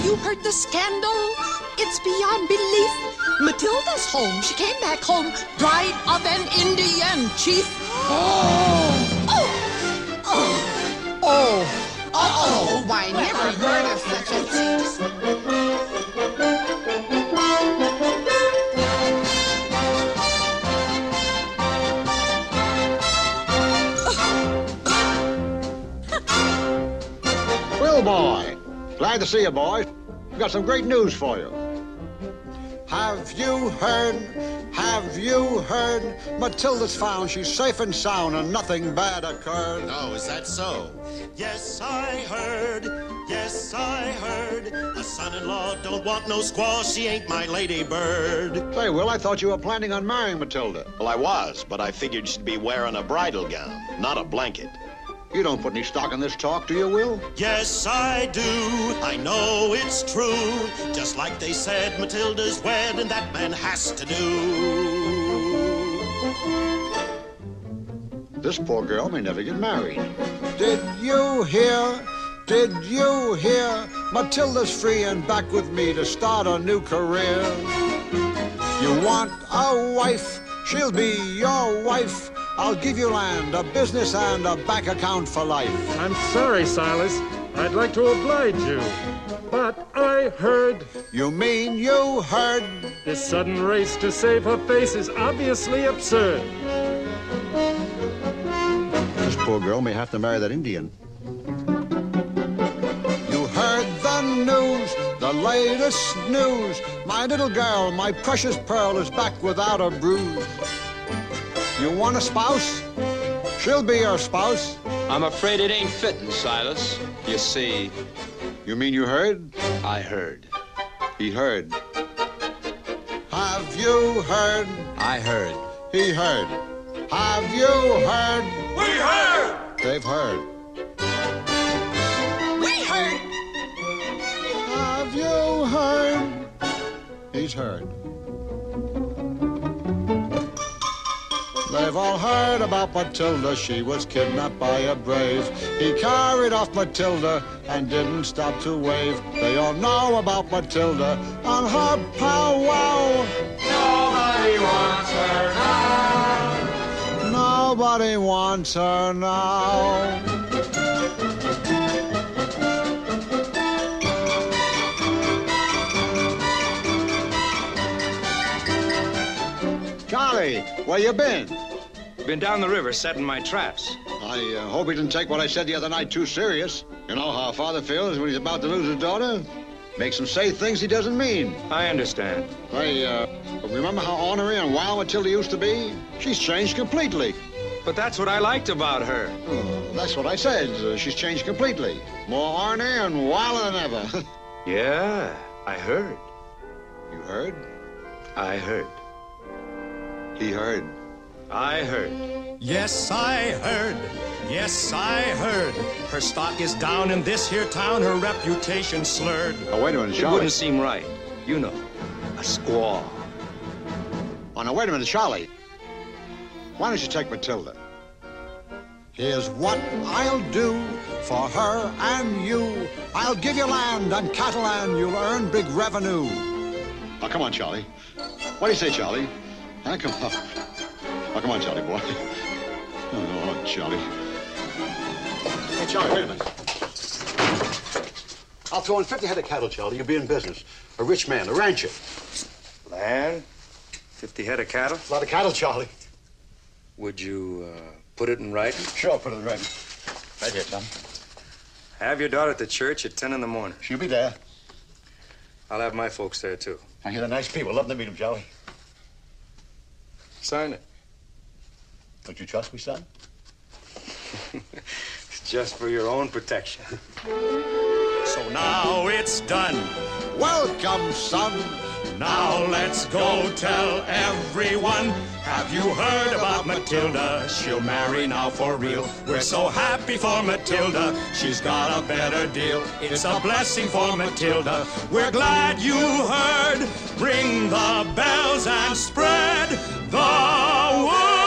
you heard the scandal? It's beyond belief. Matilda's home. She came back home, bride of an Indian chief. Oh! Oh! Oh! Oh! Oh! I never heard of such a thing. Will boy, glad to see you, boys. We've got some great news for you. Have you heard? Have you heard? Matilda's found. She's safe and sound and nothing bad occurred. Oh, is that so? Yes, I heard. Yes, I heard. A son-in-law don't want no squaw. She ain't my lady bird. Say, Will, I thought you were planning on marrying Matilda. Well, I was, but I figured she'd be wearing a bridal gown, not a blanket. You don't put any stock in this talk, do you, Will? Yes, I do. I know it's true. Just like they said, Matilda's wed, and that man has to do. This poor girl may never get married. Did you hear? Did you hear? Matilda's free and back with me to start a new career. You want a wife? She'll be your wife. I'll give you land, a business, and a bank account for life. I'm sorry, Silas. I'd like to oblige you. But I heard... You mean you heard? This sudden race to save her face is obviously absurd. This poor girl may have to marry that Indian. You heard the news, the latest news. My little girl, my precious pearl, is back without a bruise. You want a spouse? She'll be your spouse. I'm afraid it ain't fitting, Silas. You see... You mean you heard? I heard. He heard. Have you heard? I heard. He heard. Have you heard? We heard! They've heard. We heard. Have you heard? He's heard. They've all heard about Matilda. She was kidnapped by a brave. He carried off Matilda and didn't stop to wave. They all know about Matilda and her powwow. Nobody wants her now. Nobody wants her now. Charlie, where you been? Been down the river setting my traps. I hope he didn't take what I said the other night too serious. You know how a father feels when he's about to lose his daughter? Makes him say things he doesn't mean. I understand. Hey, remember how ornery and wild Matilda used to be? She's changed completely. But that's what I liked about her. Oh, that's what I said. She's changed completely. More ornery and wilder than ever. Yeah, I heard. You heard? I heard. He heard. I heard. Yes, I heard. Yes, I heard. Her stock is down in this here town, her reputation slurred. Oh, wait a minute, It Charlie. wouldn't seem right. You know, a squaw. Oh, now, wait a minute, Charlie. Why don't you take Matilda? Here's what I'll do for her and you. I'll give you land and cattle and you'll earn big revenue. Oh, come on, Charlie. What do you say, Charlie? Huh? Come on. Oh, come on, Charlie, boy. Oh, Charlie. Hey, Charlie, wait a minute. I'll throw in 50 head of cattle, Charlie. You'll be in business. A rich man, a rancher. Land? 50 head of cattle? A lot of cattle, Charlie. Would you put it in writing? Sure, I'll put it in writing. Right here, Tom. Have your daughter at the church at 10 in the morning. She'll be there. I'll have my folks there, too. I hear they're nice people. Love to meet them, Charlie. Sign it. Don't you trust me, son? It's just for your own protection. So now it's done. Welcome, son. Now let's go tell everyone. Have you heard about Matilda? She'll marry now for real. We're so happy for Matilda. She's got a better deal. It's a blessing for Matilda. We're glad you heard. Ring the bells and spread the word.